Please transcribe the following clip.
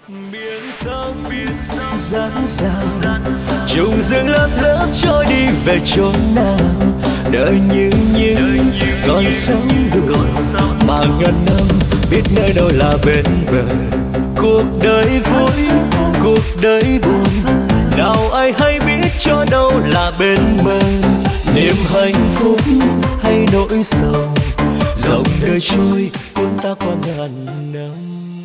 Biển sao dạt dào trùng rừng lớp lớp trôi đi về chỗ nào, đời như còn sống đủ mà ngàn năm biết nơi đâu là bên bờ. Cuộc đời vui cuộc đời buồn, nào ai hay biết cho đâu là bên bờ. Niềm hạnh phúc hay nỗi sầu, dòng đời trôi cuốn ta qua ngàn năm.